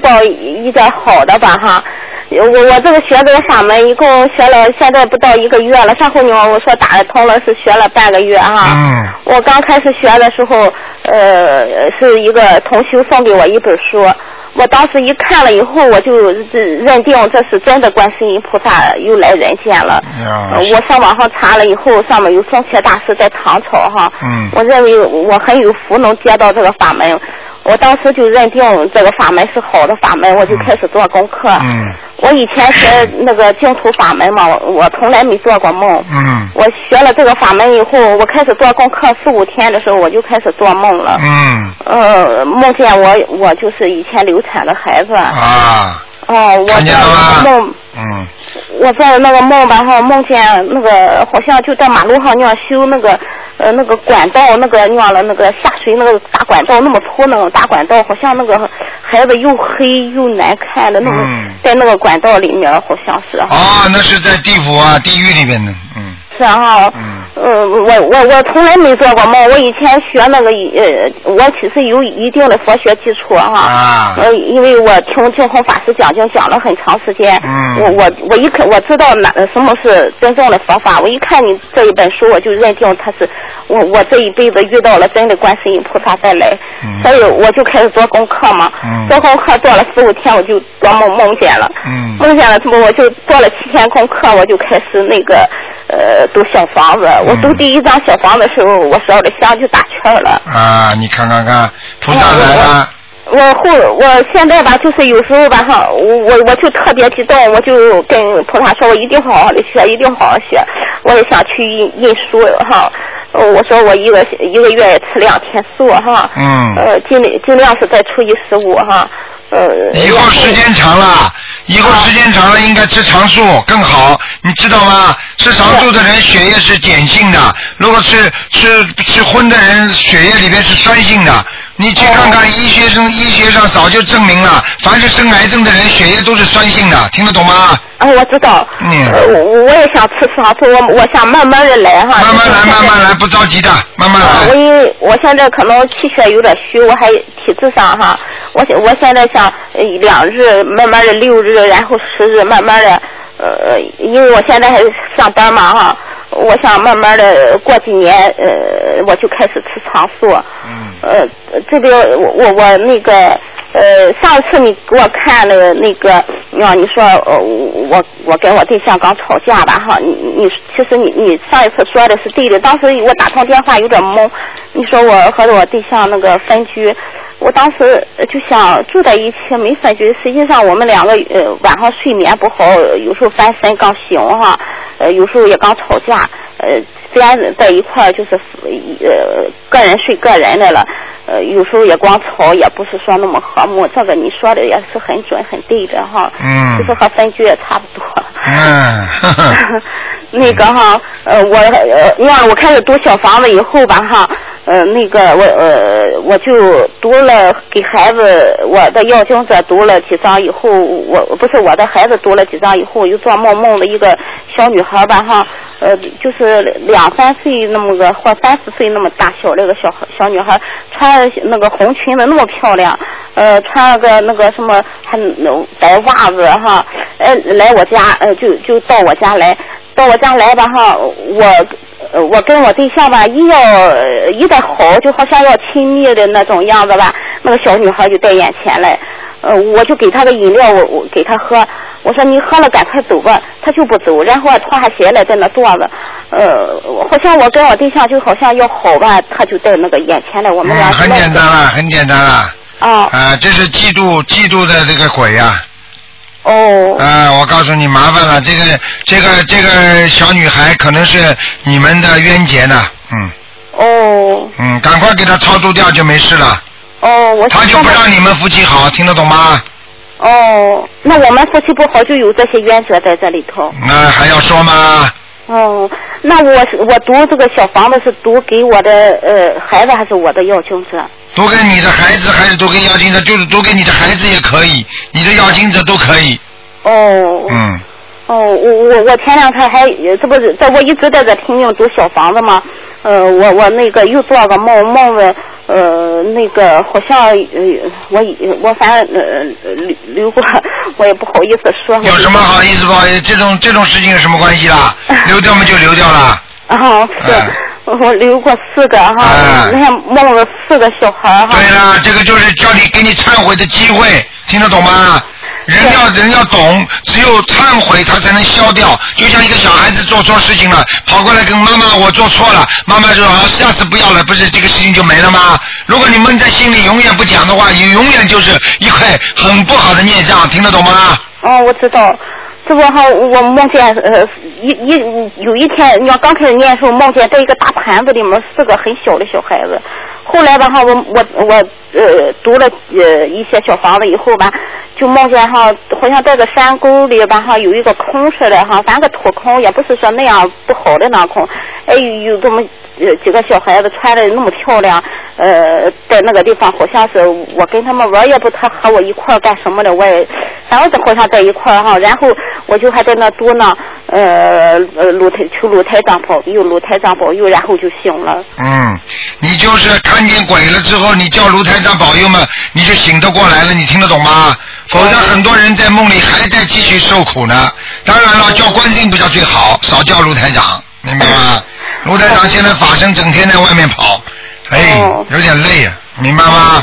到一点好的吧哈。我这个学这个法门一共学了现在不到1个月了，上回你我说打得通了是学了半个月哈。我刚开始学的时候，是一个同修送给我一本书，我当时一看了以后，我就认定这是真的观世音菩萨又来人间了。我上网上查了以后，上面有宗伽大师在唐朝哈。我认为我很有福能接到这个法门。我当时就认定这个法门是好的法门，我就开始做功课。我以前学那个净土法门嘛，我从来没做过梦。我学了这个法门以后，我开始做功课4、5天的时候，我就开始做梦了。梦见我就是以前流产的孩子。我做那个梦。我做的那个梦吧哈，梦见那个好像就在马路上那样修那个管道，那个那样了那个下水那个大管道那么粗那种大管道，好像那个孩子又黑又难看的那种，在那个管道里面好像是。 那是在地府啊地狱里边的。 是哈。我从来没做过梦，我以前学那个我其实有一定的佛学基础哈。因为我听净空法师讲经讲了很长时间。我一看我知道什么是真正的佛法，我一看你这一本书，我就认定他是我这一辈子遇到了真的观世音菩萨再来。所以我就开始做功课嘛。做功课做了4、5天，我就做梦见了。梦见了之后，我就做了7天功课，我就开始那个读小房子。我读第1张小房子的时候，我烧的香就打圈了。你看看看，菩萨来了。我现在吧，就是有时候吧哈，我就特别激动，我就跟菩萨说，我一定好好的学，一定好好学。我也想去印书哈。我说我一个月也吃2天素哈。尽量是在初一15哈。 以后时间长了，应该吃长素更好，你知道吗？吃长素的人血液是碱性的，如果吃荤的人血液里面是酸性的。你去看看医学上早就证明了，凡是生癌症的人血液都是酸性的，听得懂吗？ 我知道。我也想吃长素，我想慢慢的来哈。慢慢来， 不着急的，慢慢来。 因为我现在可能气血有点虚，我还体质上哈，我现在想2日，慢慢的6日，然后10日，慢慢的因为我现在还上班嘛哈。我想慢慢的过几年，我就开始吃长素。这边我那个上次你给我看了那个，你说我跟我对象刚吵架吧哈，其实你上一次说的是对的，当时我打通电话有点懵，你说我和我对象那个分居，我当时就想住在一起没分居，实际上我们2个晚上睡眠不好，有时候翻身刚醒哈，有时候也刚吵架，虽然在一块儿就是个人睡个人的了，有时候也光吵，也不是说那么和睦。这个你说的也是很准很对的哈。其实和分居也差不多。那个哈，我开始读小房子以后吧哈，那个我就读了给孩子我的要经者读了几张以后，我的孩子读了几张以后，又做梦的一个小女孩吧哈，就是2、3岁那么个或30岁那么大小那个小女孩，穿那个红裙子那么漂亮，穿了个那个什么还白袜子哈，来我家就到我家来。到我家来吧哈，我跟我对象吧一点好，就好像要亲密的那种样子吧。那个小女孩就在眼前来，我就给她个饮料，我给她喝。我说你喝了赶快走吧，她就不走，然后脱下鞋来在那坐着。好像我跟我对象就好像要好吧，她就在那个眼前来，我们俩。 很简单了。这是嫉妒的这个鬼呀。我告诉你麻烦了，这个小女孩可能是你们的冤结呢。赶快给她超度掉就没事了。她就不让你们夫妻好，听得懂吗？ 那我们夫妻不好就有这些冤结在这里头。 那还要说吗？ 那我读这个小房子是读给我的孩子还是我的要经者？ 读给你的孩子还是读给要经者？就是读给你的孩子也可以，你的要经者都可以。 我前2天还我一直在这拼命读小房子嘛。我那个又做个梦的， 那个好像我反正留过，我也不好意思说。 有什么好意思不好意思？这种事情有什么关系啦？留掉嘛就留掉了。 是。我留过4个哈，那梦了4个小孩哈。 对了，这个就是叫你给你忏悔的机会，听得懂吗？人要懂，只有忏悔他才能消掉。就像一个小孩子做错事情了，跑过来跟妈妈我做错了，妈妈说下次不要了，不是这个事情就没了吗？如果你闷在心里永远不讲的话，永远就是一块很不好的孽障，听得懂吗？ 我知道。这不哈，我梦见有一天，你要刚开始念的时候，梦见在一个大盘子里面4个很小的小孩子。后来吧哈，我读了一些小房子以后吧，就梦见哈，好像在个山沟里吧哈，有一个空似的哈，反正个土空，也不是说那样不好的那空。有这么几个小孩子穿的那么漂亮，在那个地方好像是我跟他们玩，也不他和我一块干什么的，我也反正好像在一块哈。然后我就还在那读呢，求卢台长保佑，卢台长保佑，然后就醒了。 你就是看见鬼了之后，你叫卢台长保佑嘛，你就醒得过来了，你听得懂吗？否则很多人在梦里还在继续受苦呢。当然了，叫观世音菩萨最好，少叫卢台长，明白吗？卢台长现在法身整天在外面跑，有点累啊，明白吗？